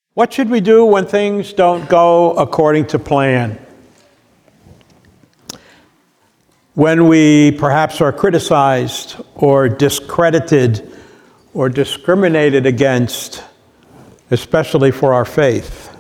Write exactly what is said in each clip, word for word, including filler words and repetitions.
What should we do when things don't go according to plan? When we perhaps are criticized or discredited or discriminated against, especially for our faith.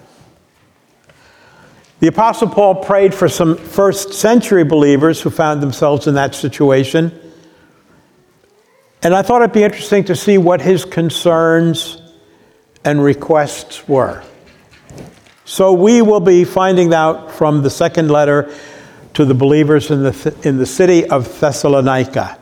The Apostle Paul prayed for some first century believers who found themselves in that situation. And I thought it'd be interesting to see what his concerns and requests were. So we will be finding out from the second letter to the believers in the, in the city of Thessalonica.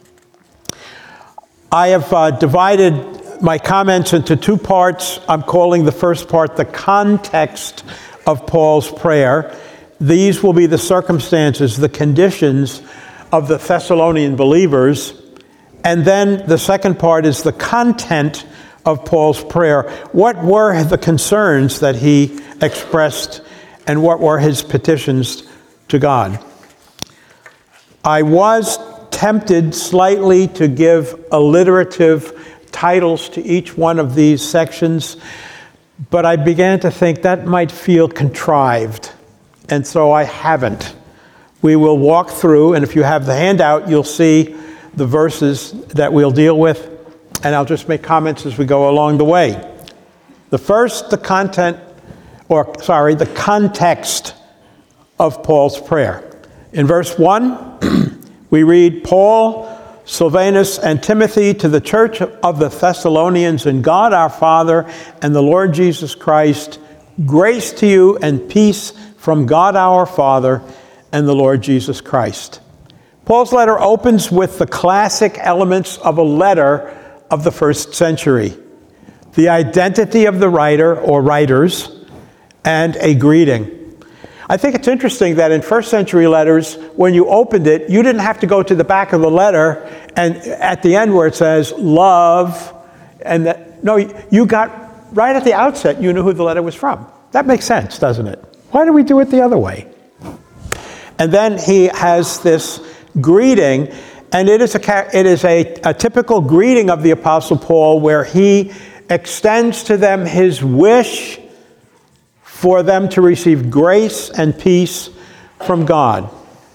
I have uh, divided my comments into two parts. I'm calling the first part the context of Paul's prayer. These will be the circumstances, the conditions of the Thessalonian believers. And then the second part is the content of Paul's prayer. What were the concerns that he expressed, and what were his petitions to God? I was tempted slightly to give alliterative titles to each one of these sections, but I began to think that might feel contrived, and so I haven't. We will walk through, and if you have the handout, you'll see the verses that we'll deal with, and I'll just make comments as we go along the way. The first, the content, or sorry, the context of Paul's prayer. In verse one, we read, Paul, Silvanus, and Timothy to the church of the Thessalonians in God our Father and the Lord Jesus Christ, grace to you and peace from God our Father and the Lord Jesus Christ. Paul's letter opens with the classic elements of a letter of the first century: the identity of the writer or writers and a greeting. I think it's interesting that in first century letters, when you opened it, you didn't have to go to the back of the letter and at the end where it says love, and that, no, you got right at the outset, you knew who the letter was from. That makes sense, doesn't it? Why do we do it the other way? And then he has this greeting, and it is a it is a, a typical greeting of the Apostle Paul, where he extends to them his wish for them to receive grace and peace from God.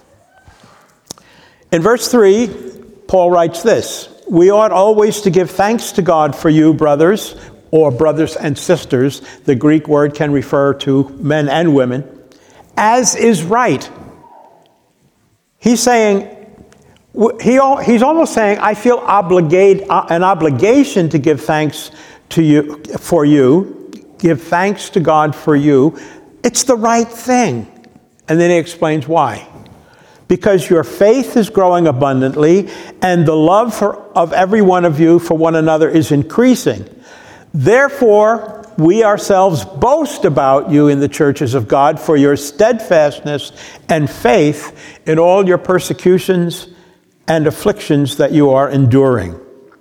In verse three, Paul writes this: we ought always to give thanks to God for you, brothers, or brothers and sisters. The Greek word can refer to men and women, as is right. He's saying, he, he's almost saying, I feel obligate, an obligation to give thanks to you for you, give thanks to God for you. It's the right thing. And then he explains why. Because your faith is growing abundantly, and the love for, of every one of you for one another is increasing. Therefore, we ourselves boast about you in the churches of God for your steadfastness and faith in all your persecutions and afflictions that you are enduring.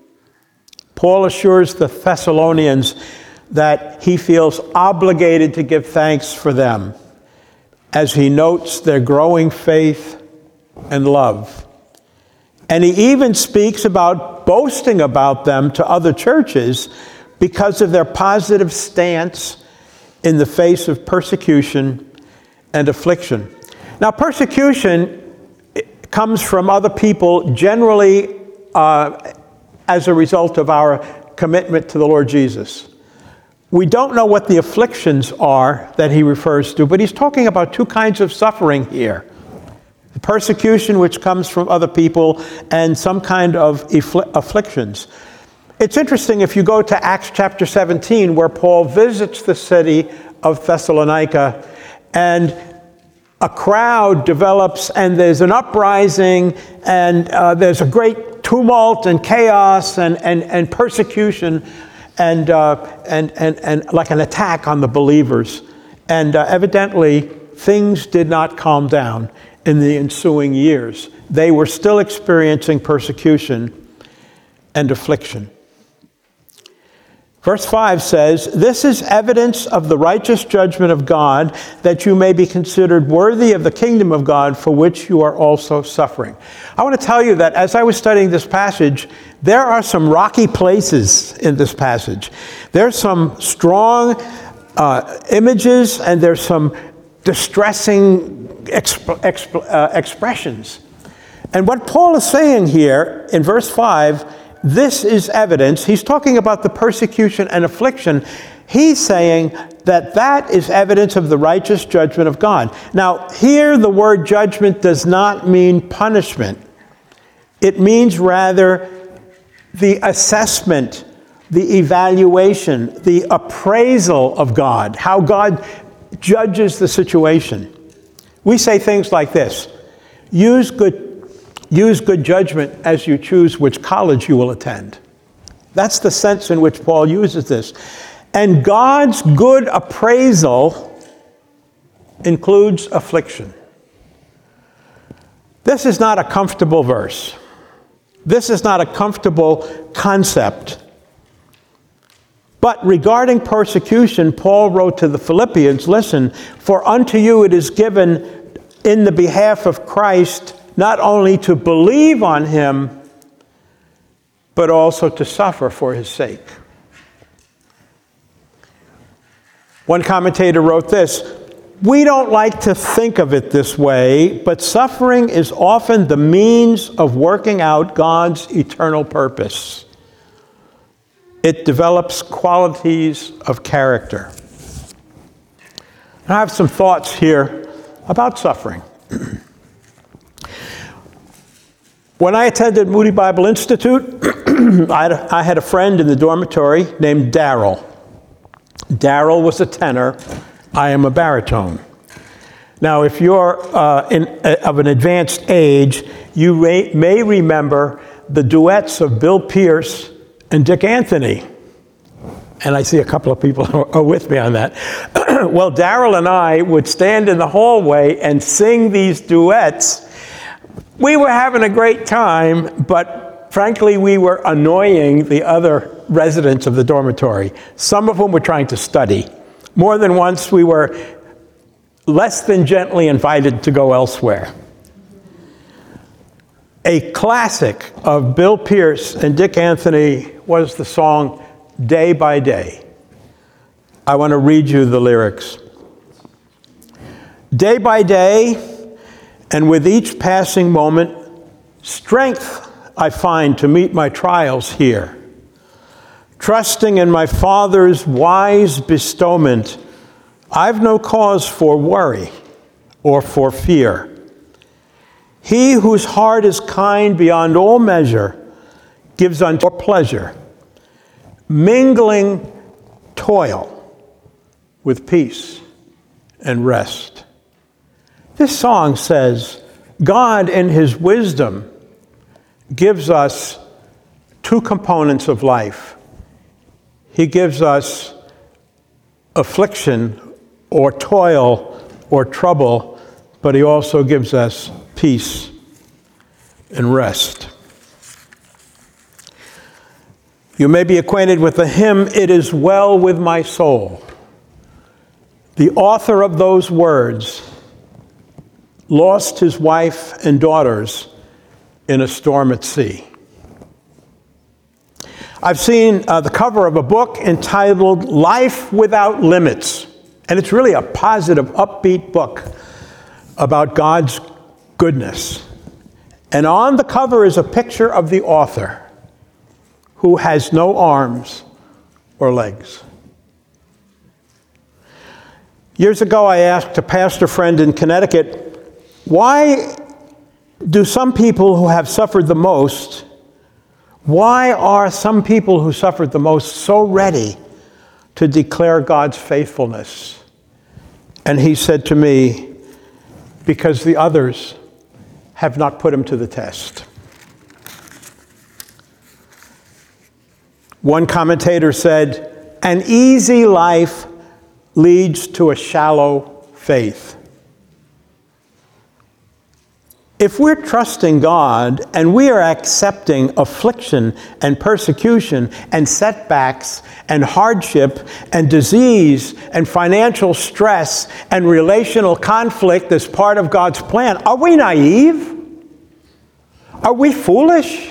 Paul assures the Thessalonians that he feels obligated to give thanks for them as he notes their growing faith and love. And he even speaks about boasting about them to other churches because of their positive stance in the face of persecution and affliction. Now, persecution comes from other people generally uh, as a result of our commitment to the Lord Jesus. We don't know what the afflictions are that he refers to, but he's talking about two kinds of suffering here: the persecution which comes from other people and some kind of affl- afflictions. It's interesting if you go to Acts chapter seventeen, where Paul visits the city of Thessalonica, and a crowd develops, and there's an uprising, and uh, there's a great tumult and chaos and, and, and persecution, and, uh, and, and, and like an attack on the believers. And uh, evidently, things did not calm down in the ensuing years. They were still experiencing persecution and affliction. Verse five says, this is evidence of the righteous judgment of God, that you may be considered worthy of the kingdom of God, for which you are also suffering. I want to tell you that as I was studying this passage, there are some rocky places in this passage. There's some strong uh, images and there's some distressing exp- exp- uh, expressions. And what Paul is saying here in verse five, this is evidence. He's talking about the persecution and affliction. He's saying that that is evidence of the righteous judgment of God. Now, here the word judgment does not mean punishment. It means rather the assessment, the evaluation, the appraisal of God, how God judges the situation. We say things like this: use good, use good judgment as you choose which college you will attend. That's the sense in which Paul uses this. And God's good appraisal includes affliction. This is not a comfortable verse. This is not a comfortable concept. But regarding persecution, Paul wrote to the Philippians, listen, for unto you it is given in the behalf of Christ not only to believe on him, but also to suffer for his sake. One commentator wrote this: we don't like to think of it this way, but suffering is often the means of working out God's eternal purpose. It develops qualities of character. I have some thoughts here about suffering. When I attended Moody Bible Institute, I, had a, I had a friend in the dormitory named Darrell. Darrell was a tenor. I am a baritone. Now, if you're uh, in, uh, of an advanced age, you may, may remember the duets of Bill Pierce and Dick Anthony. And I see a couple of people are with me on that. Well, Darrell and I would stand in the hallway and sing these duets. We were having a great time, but frankly, we were annoying the other residents of the dormitory. Some of them were trying to study. More than once, we were less than gently invited to go elsewhere. A classic of Bill Pierce and Dick Anthony was the song Day by Day. I want to read you the lyrics. Day by day, and with each passing moment, strength I find to meet my trials here. Trusting in my Father's wise bestowment, I've no cause for worry or for fear. He whose heart is kind beyond all measure gives unto pleasure, mingling toil with peace and rest. This song says, God in his wisdom gives us two components of life. He gives us affliction or toil or trouble, but he also gives us peace and rest. You may be acquainted with the hymn, It Is Well With My Soul. The author of those words lost his wife and daughters in a storm at sea. I've seen uh, the cover of a book entitled Life Without Limits, and it's really a positive, upbeat book about God's goodness. And on the cover is a picture of the author who has no arms or legs. Years ago, I asked a pastor friend in Connecticut, why do some people who have suffered the most, why are some people who suffered the most so ready to declare God's faithfulness? And he said to me, because the others have not put him to the test. One commentator said, an easy life leads to a shallow faith. If we're trusting God and we are accepting affliction and persecution and setbacks and hardship and disease and financial stress and relational conflict as part of God's plan, are we naive? Are we foolish?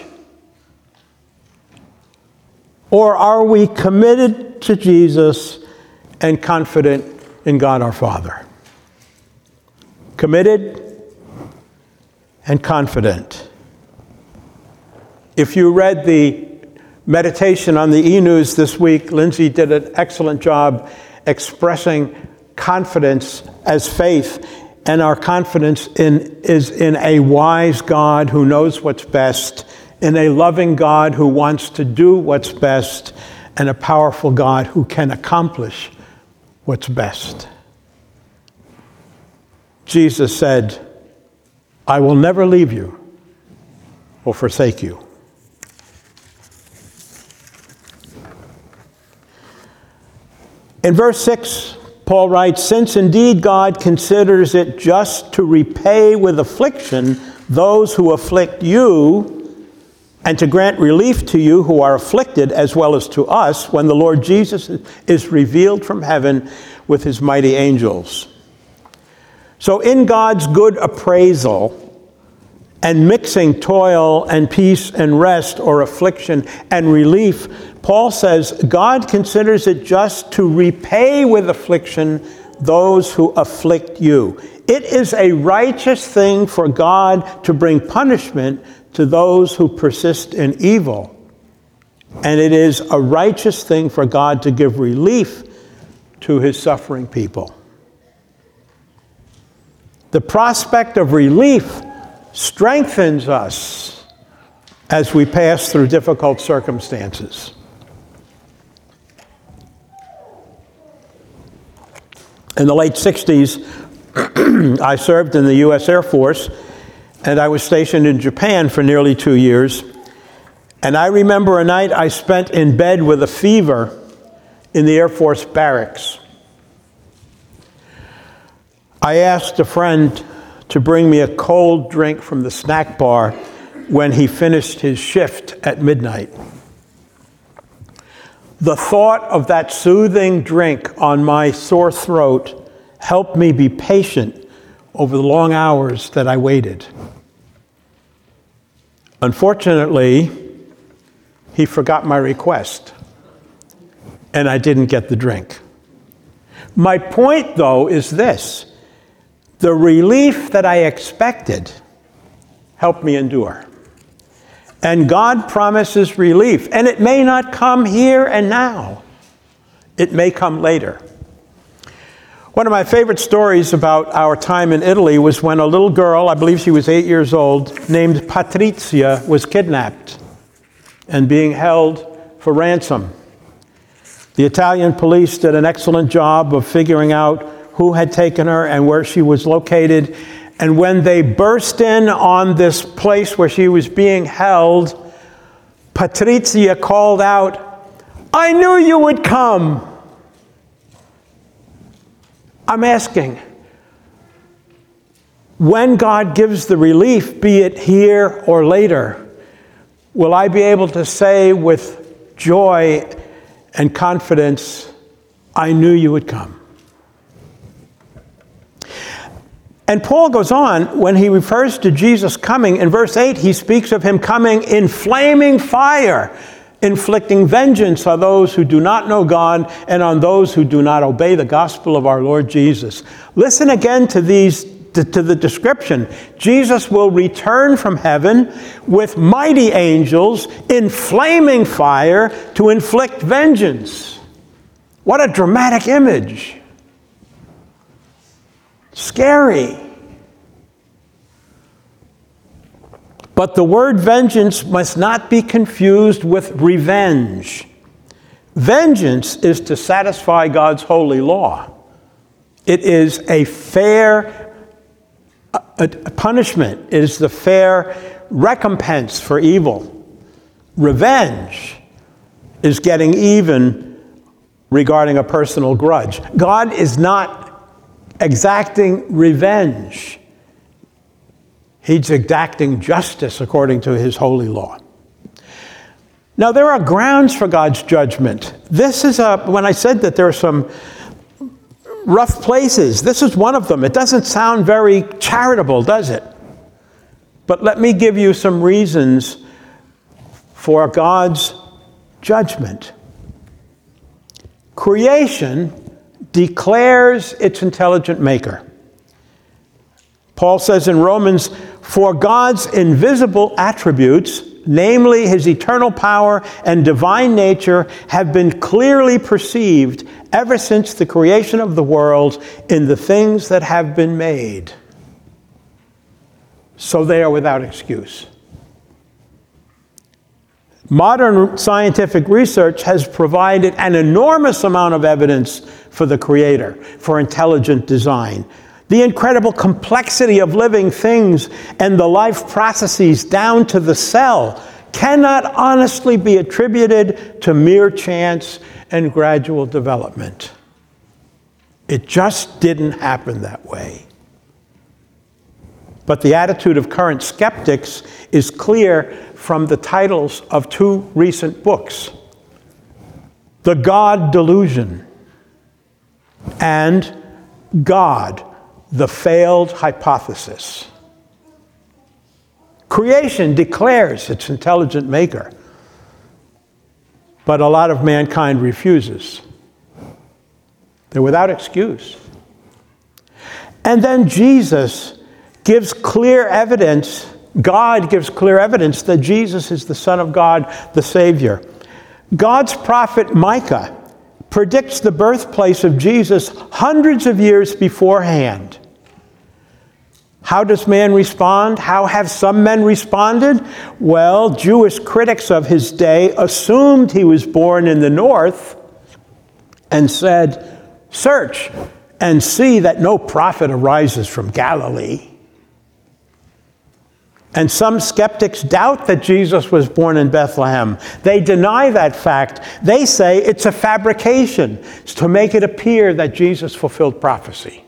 Or are we committed to Jesus and confident in God our Father. Committed and confident. If you read the meditation on the e-news this week, Lindsay did an excellent job expressing confidence as faith, and our confidence in, is in a wise God who knows what's best, in a loving God who wants to do what's best, and a powerful God who can accomplish what's best. Jesus said, I will never leave you or forsake you. In verse six, Paul writes, since indeed God considers it just to repay with affliction those who afflict you, and to grant relief to you who are afflicted, as well as to us, when the Lord Jesus is revealed from heaven with his mighty angels. So in God's good appraisal, and mixing toil and peace and rest, or affliction and relief, Paul says God considers it just to repay with affliction those who afflict you. It is a righteous thing for God to bring punishment to those who persist in evil. And it is a righteous thing for God to give relief to his suffering people. The prospect of relief strengthens us as we pass through difficult circumstances. In the late sixties, I served in the U S Air Force, and I was stationed in Japan for nearly two years. And I remember a night I spent in bed with a fever in the Air Force barracks. I asked a friend to bring me a cold drink from the snack bar when he finished his shift at midnight. The thought of that soothing drink on my sore throat helped me be patient over the long hours that I waited. Unfortunately, he forgot my request, and I didn't get the drink. My point, though, is this. The relief that I expected helped me endure. And God promises relief. And it may not come here and now. It may come later. One of my favorite stories about our time in Italy was when a little girl, I believe she was eight years old, named Patrizia, was kidnapped and being held for ransom. The Italian police did an excellent job of figuring out who had taken her and where she was located. And when they burst in on this place where she was being held, Patrizia called out, I knew you would come. I'm asking, when God gives the relief, be it here or later, will I be able to say with joy and confidence, I knew you would come? And Paul goes on, when he refers to Jesus coming, in verse eight, he speaks of him coming in flaming fire, inflicting vengeance on those who do not know God and on those who do not obey the gospel of our Lord Jesus. Listen again to these, to, to the description. Jesus will return from heaven with mighty angels in flaming fire to inflict vengeance. What a dramatic image. Scary. But the word vengeance must not be confused with revenge. Vengeance is to satisfy God's holy law. It is a fair a, a punishment. It is the fair recompense for evil. Revenge is getting even regarding a personal grudge. God is not exacting revenge. He's exacting justice according to his holy law. Now, there are grounds for God's judgment. This is a, when I said that there are some rough places, this is one of them. It doesn't sound very charitable, does it? But let me give you some reasons for God's judgment. Creation declares its intelligent maker. Paul says in Romans, "For God's invisible attributes, namely his eternal power and divine nature, have been clearly perceived ever since the creation of the world in the things that have been made." So they are without excuse. Modern scientific research has provided an enormous amount of evidence for the Creator, for intelligent design. The incredible complexity of living things and the life processes down to the cell cannot honestly be attributed to mere chance and gradual development. It just didn't happen that way. But the attitude of current skeptics is clear from the titles of two recent books: The God Delusion and God, the Failed Hypothesis. Creation declares its intelligent maker, but a lot of mankind refuses. They're without excuse. And then Jesus gives clear evidence, God gives clear evidence that Jesus is the Son of God, the Savior. God's prophet Micah predicts the birthplace of Jesus hundreds of years beforehand. How does man respond? How have some men responded? Well, Jewish critics of his day assumed he was born in the north and said, "Search and see that no prophet arises from Galilee." And some skeptics doubt that Jesus was born in Bethlehem. They deny that fact. They say it's a fabrication to make it appear that Jesus fulfilled prophecy.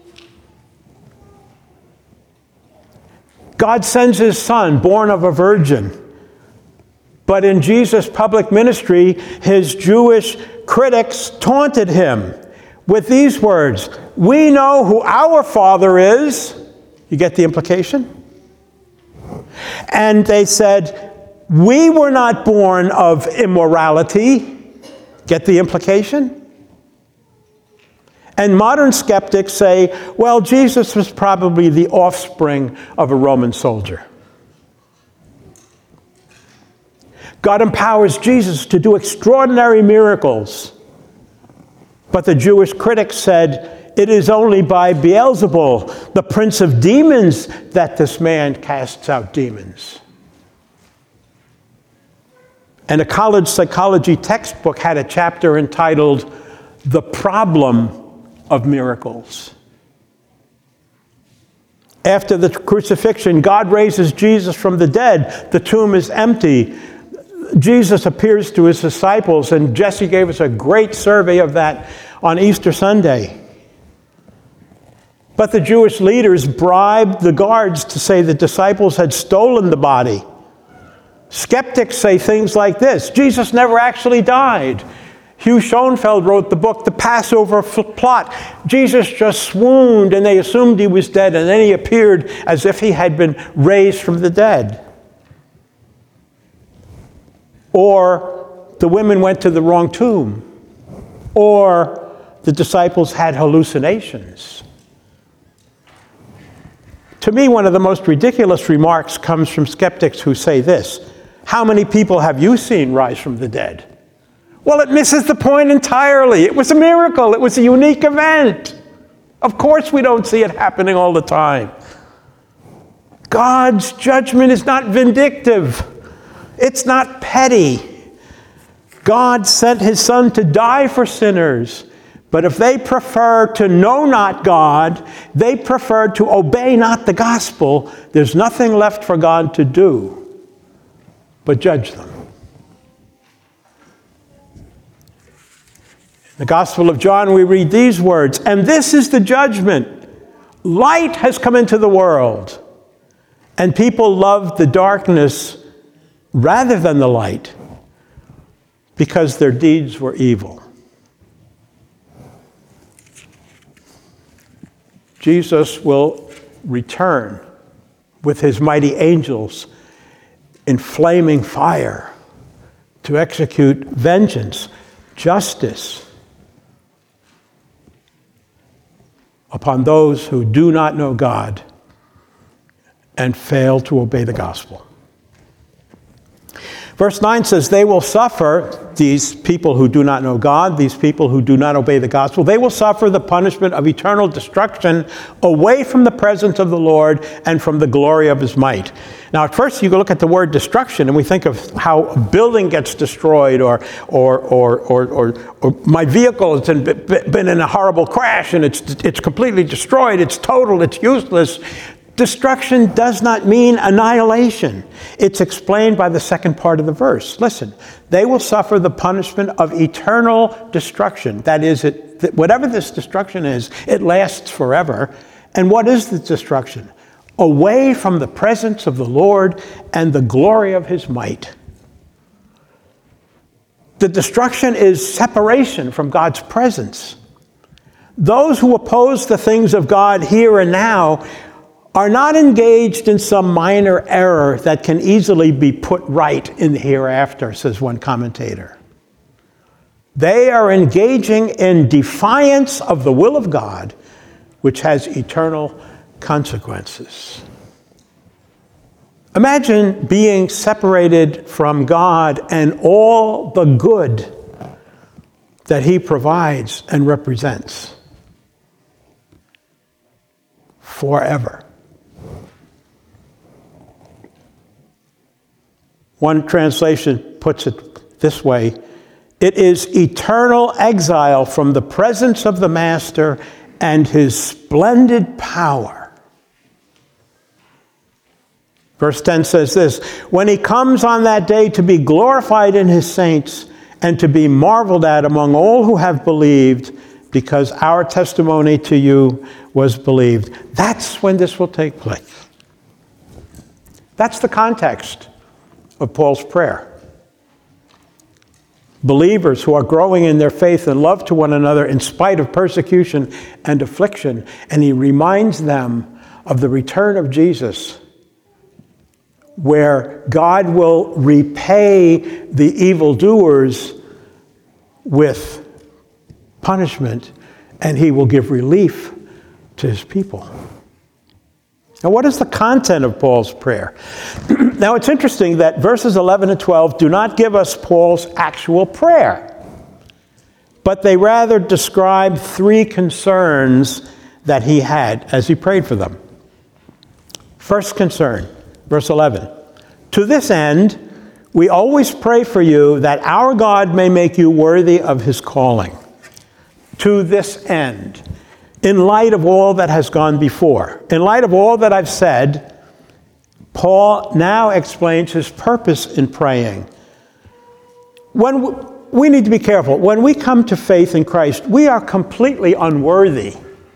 God sends his son, born of a virgin. But in Jesus' public ministry, his Jewish critics taunted him with these words: "We know who our Father is." You get the implication? And they said, "We were not born of immorality." Get the implication? And modern skeptics say, well, Jesus was probably the offspring of a Roman soldier. God empowers Jesus to do extraordinary miracles. But the Jewish critics said, it is only by Beelzebul, the prince of demons, that this man casts out demons. And a college psychology textbook had a chapter entitled, "The Problem of Miracles." After the crucifixion, God raises Jesus from the dead. The tomb is empty. Jesus appears to his disciples, and Jesse gave us a great survey of that on Easter Sunday. But the Jewish leaders bribed the guards to say the disciples had stolen the body. Skeptics say things like this: Jesus never actually died. Hugh Schoenfeld wrote the book, The Passover Plot. Jesus just swooned and they assumed he was dead, and then he appeared as if he had been raised from the dead. Or the women went to the wrong tomb. Or the disciples had hallucinations. To me, one of the most ridiculous remarks comes from skeptics who say this: how many people have you seen rise from the dead? Well, it misses the point entirely. It was a miracle. It was a unique event. Of course we don't see it happening all the time. God's judgment is not vindictive. It's not petty. God sent his son to die for sinners. But if they prefer to know not God, they prefer to obey not the gospel, there's nothing left for God to do but judge them. In the Gospel of John, we read these words: "And this is the judgment. Light has come into the world, and people loved the darkness rather than the light, because their deeds were evil." Jesus will return with his mighty angels in flaming fire to execute vengeance, justice. upon those who do not know God and fail to obey the gospel. Verse nine says, they will suffer, these people who do not know God, these people who do not obey the gospel, they will suffer the punishment of eternal destruction away from the presence of the Lord and from the glory of his might. Now, at first, you look at the word destruction, and we think of how a building gets destroyed, or or or or, or, or my vehicle has been, been in a horrible crash, and it's it's completely destroyed, it's total, it's useless. Destruction does not mean annihilation. It's explained by the second part of the verse. Listen, they will suffer the punishment of eternal destruction. That is, it, whatever this destruction is, it lasts forever. And what is the destruction? Away from the presence of the Lord and the glory of his might. The destruction is separation from God's presence. Those who oppose the things of God here and now are not engaged in some minor error that can easily be put right in the hereafter, says one commentator. They are engaging in defiance of the will of God, which has eternal consequences. Imagine being separated from God and all the good that he provides and represents forever. One translation puts it this way: it is eternal exile from the presence of the Master and his splendid power. Verse ten says this, when he comes on that day to be glorified in his saints and to be marveled at among all who have believed, because our testimony to you was believed. That's when this will take place. That's the context of Paul's prayer. Believers who are growing in their faith and love to one another in spite of persecution and affliction. And he reminds them of the return of Jesus, where God will repay the evildoers with punishment, and he will give relief to his people. Now, what is the content of Paul's prayer? Now, it's interesting that verses eleven and twelve do not give us Paul's actual prayer, but they rather describe three concerns that he had as he prayed for them. First concern, verse eleven. To this end, we always pray for you that our God may make you worthy of his calling. To this end. In light of all that has gone before, in light of all that I've said, Paul now explains his purpose in praying. When we, we need to be careful. When we come to faith in Christ, we are completely unworthy.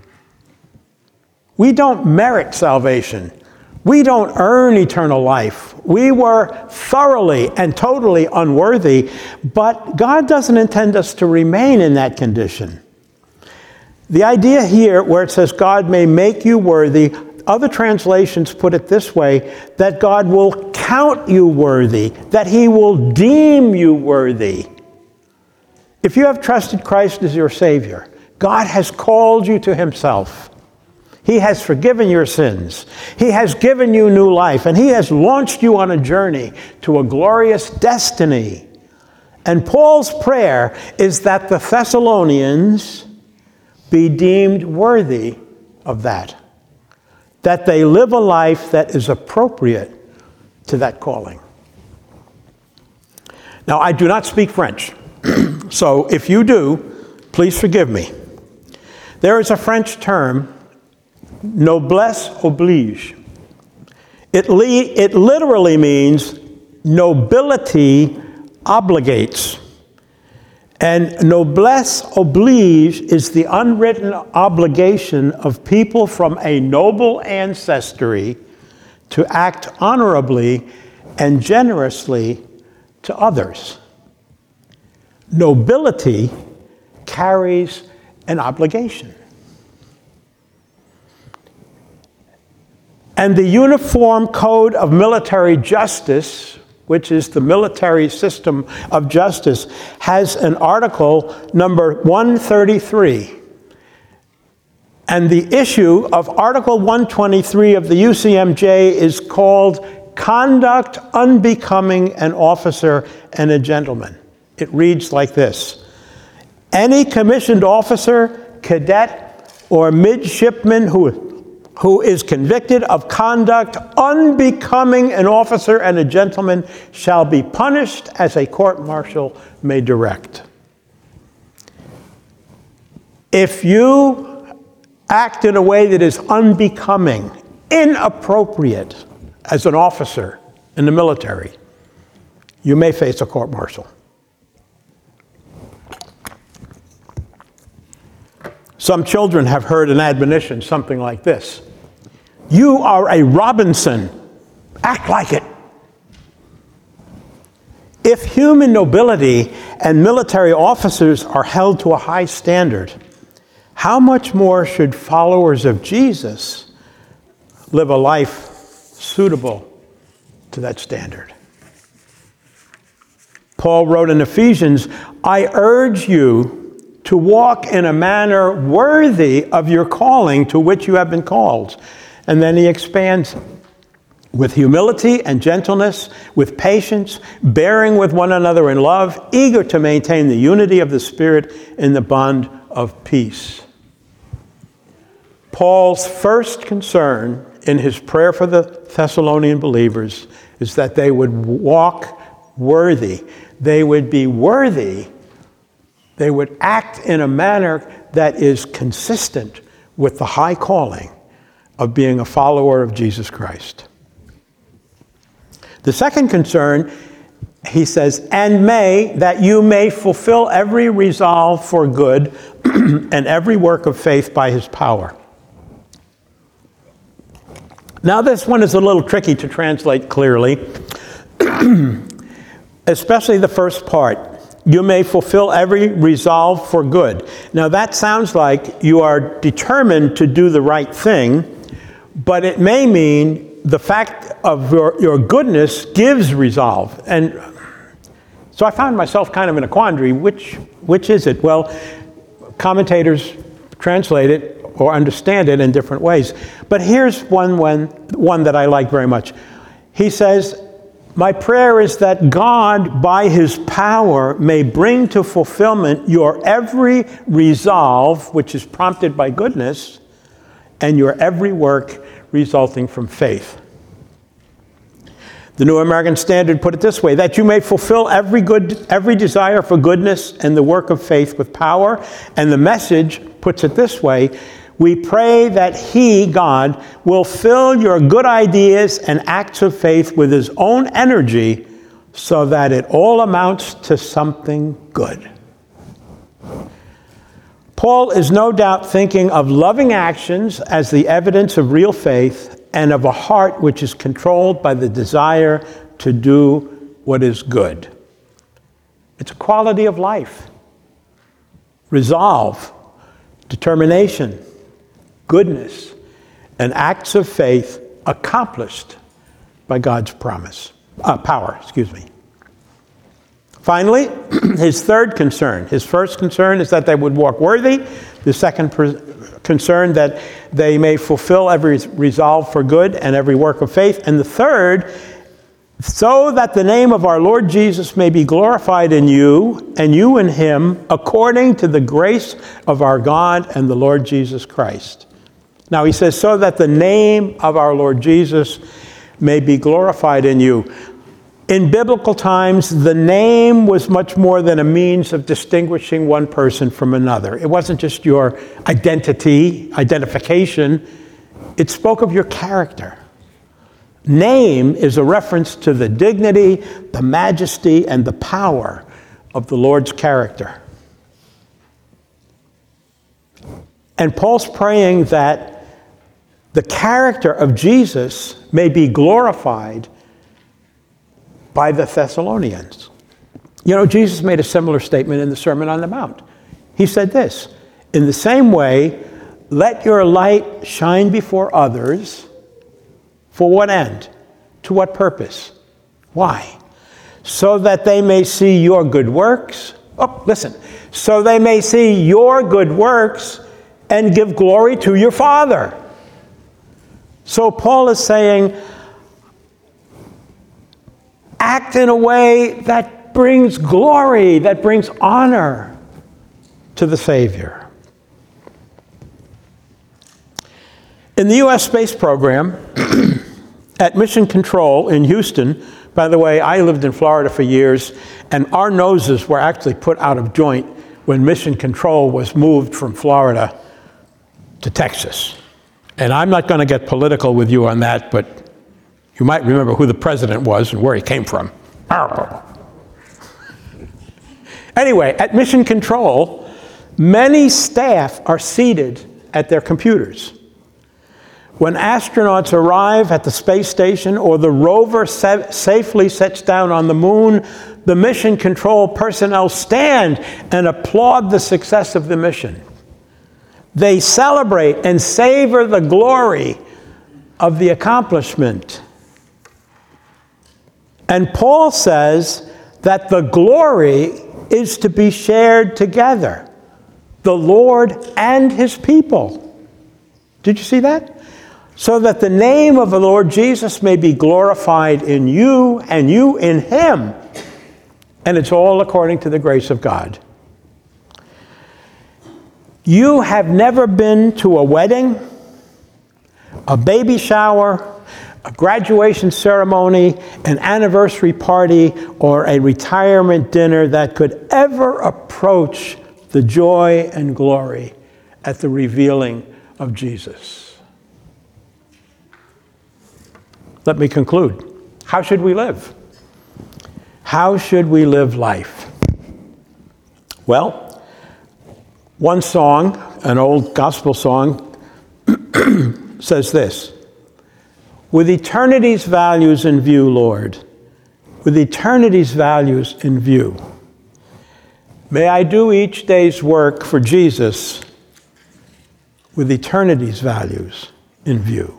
We don't merit salvation. We don't earn eternal life. We were thoroughly and totally unworthy, but God doesn't intend us to remain in that condition. The idea here, where it says God may make you worthy, other translations put it this way, that God will count you worthy, that he will deem you worthy. If you have trusted Christ as your Savior, God has called you to himself. He has forgiven your sins. He has given you new life, and he has launched you on a journey to a glorious destiny. And Paul's prayer is that the Thessalonians be deemed worthy of that, that they live a life that is appropriate to that calling. Now, I do not speak French, so if you do, please forgive me. There is a French term, noblesse oblige. It, le- it literally means nobility obligates. And noblesse oblige is the unwritten obligation of people from a noble ancestry to act honorably and generously to others. Nobility carries an obligation. And the Uniform Code of Military Justice, which is the military system of justice, has an article number one thirty-three. And the issue of Article one twenty-three of the U C M J is called Conduct Unbecoming an Officer and a Gentleman. It reads like this: any commissioned officer, cadet, or midshipman who, who is convicted of conduct unbecoming an officer and a gentleman shall be punished as a court-martial may direct. If you act in a way that is unbecoming, inappropriate as an officer in the military, you may face a court-martial. Some children have heard an admonition, something like this: you are a Robinson, act like it. If human nobility and military officers are held to a high standard, how much more should followers of Jesus live a life suitable to that standard? Paul wrote in Ephesians, I urge you to walk in a manner worthy of your calling to which you have been called. And then he expands, with humility and gentleness, with patience, bearing with one another in love, eager to maintain the unity of the Spirit in the bond of peace. Paul's first concern in his prayer for the Thessalonian believers is that they would walk worthy. They would be worthy. They would act in a manner that is consistent with the high calling of being a follower of Jesus Christ. The second concern, he says, and may, that you may fulfill every resolve for good and every work of faith by his power. Now, this one is a little tricky to translate clearly, especially the first part. You may fulfill every resolve for good. Now, that sounds like you are determined to do the right thing, but it may mean the fact of your, your goodness gives resolve. And so I found myself kind of in a quandary. Which, which is it? Well, commentators translate it or understand it in different ways. But here's one, one, one that I like very much. He says, my prayer is that God, by his power, may bring to fulfillment your every resolve, which is prompted by goodness, and your every work resulting from faith. The New American Standard put it this way: that you may fulfill every good, every desire for goodness and the work of faith with power. And the Message puts it this way: we pray that he, God, will fill your good ideas and acts of faith with his own energy so that it all amounts to something good. Paul is no doubt thinking of loving actions as the evidence of real faith and of a heart which is controlled by the desire to do what is good. It's a quality of life. Resolve, determination, goodness, and acts of faith accomplished by God's promise, uh, power, excuse me. Finally, his third concern. His first concern is that they would walk worthy. The second per- concern, that they may fulfill every resolve for good and every work of faith. And the third, so that the name of our Lord Jesus may be glorified in you and you in him, according to the grace of our God and the Lord Jesus Christ. Now he says, so that the name of our Lord Jesus may be glorified in you. In biblical times, the name was much more than a means of distinguishing one person from another. It wasn't just your identity, identification. It spoke of your character. Name is a reference to the dignity, the majesty, and the power of the Lord's character. And Paul's praying that the character of Jesus may be glorified by the Thessalonians. You know, Jesus made a similar statement in the Sermon on the Mount. He said this: in the same way, let your light shine before others. For what end? To what purpose? Why? So that they may see your good works. Oh, listen. So they may see your good works and give glory to your Father. So Paul is saying, act in a way that brings glory, that brings honor to the Savior. In the U S space program, at Mission Control in Houston, by the way, I lived in Florida for years, and our noses were actually put out of joint when Mission Control was moved from Florida to Texas. And I'm not going to get political with you on that, but you might remember who the president was and where he came from. Anyway, at Mission Control, many staff are seated at their computers. When astronauts arrive at the space station or the rover sa- safely sets down on the moon, the mission control personnel stand and applaud the success of the mission. They celebrate and savor the glory of the accomplishment. And Paul says that the glory is to be shared together, the Lord and his people. Did you see that? So that the name of the Lord Jesus may be glorified in you and you in him. And it's all according to the grace of God. You have never been to a wedding, a baby shower, a graduation ceremony, an anniversary party, or a retirement dinner that could ever approach the joy and glory at the revealing of Jesus. Let me conclude. How should we live? How should we live life? Well, one song, an old gospel song, says this: with eternity's values in view, Lord, with eternity's values in view, may I do each day's work for Jesus with eternity's values in view.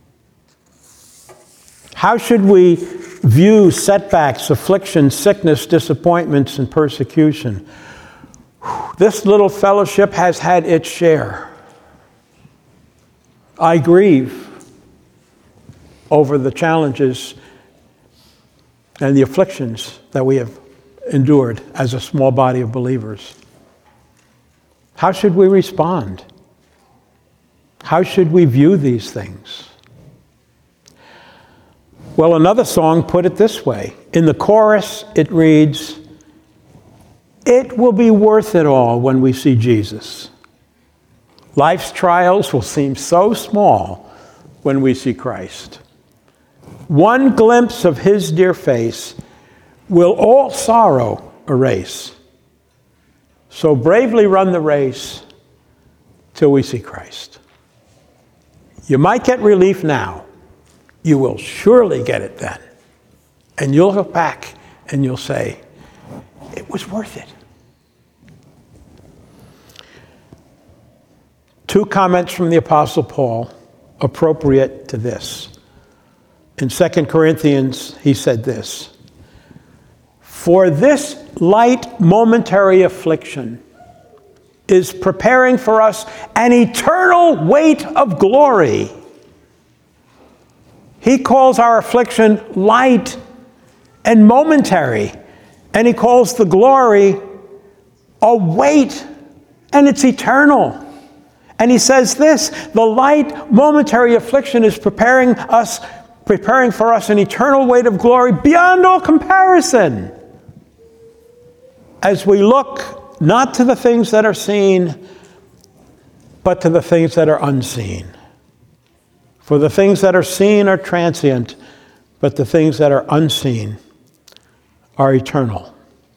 How should we view setbacks, affliction, sickness, disappointments, and persecution? This little fellowship has had its share. I grieve over the challenges and the afflictions that we have endured as a small body of believers. How should we respond? How should we view these things? Well, another song put it this way. In the chorus, it reads, "It will be worth it all when we see Jesus. Life's trials will seem so small when we see Christ. One glimpse of his dear face will all sorrow erase. So bravely run the race till we see Christ." You might get relief now. You will surely get it then. And you'll look back and you'll say, it was worth it. Two comments from the Apostle Paul appropriate to this. In Second Corinthians, he said this: "For this light momentary affliction is preparing for us an eternal weight of glory." He calls our affliction light and momentary, and he calls the glory a weight, and it's eternal. And he says this: the light momentary affliction is preparing us, preparing for us an eternal weight of glory beyond all comparison, as we look not to the things that are seen, but to the things that are unseen. For the things that are seen are transient, but the things that are unseen are eternal.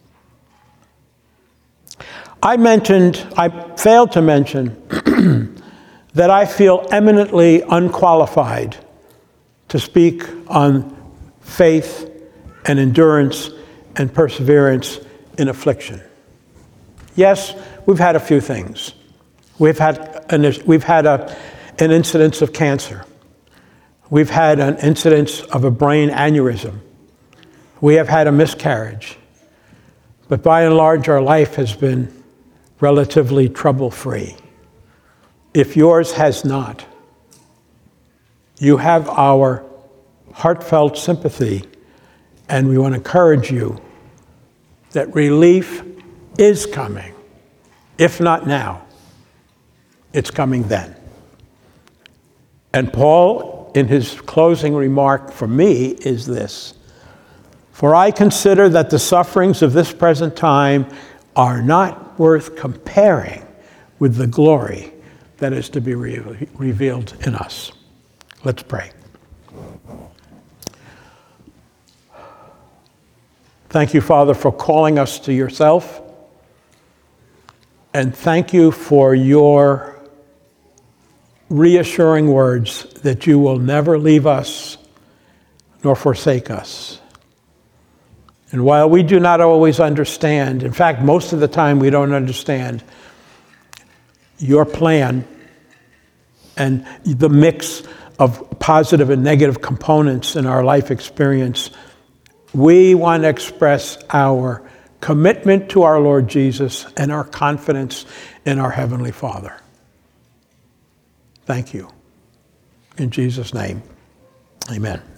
I mentioned, I failed to mention, that I feel eminently unqualified to speak on faith and endurance and perseverance in affliction. Yes, we've had a few things. We've had an, we've had a, an incidence of cancer. We've had an incidence of a brain aneurysm. We have had a miscarriage. But by and large, our life has been relatively trouble-free. if yours has not. You have our heartfelt sympathy, and we want to encourage you that relief is coming. If not now, it's coming then. And Paul, in his closing remark for me, is this: for I consider that the sufferings of this present time are not worth comparing with the glory that is to be re- revealed in us. Let's pray. Thank you, Father, for calling us to yourself. And thank you for your reassuring words that you will never leave us nor forsake us. And while we do not always understand, in fact, most of the time we don't understand your plan and the mix of positive and negative components in our life experience, we want to express our commitment to our Lord Jesus and our confidence in our Heavenly Father. Thank you. In Jesus' name, amen.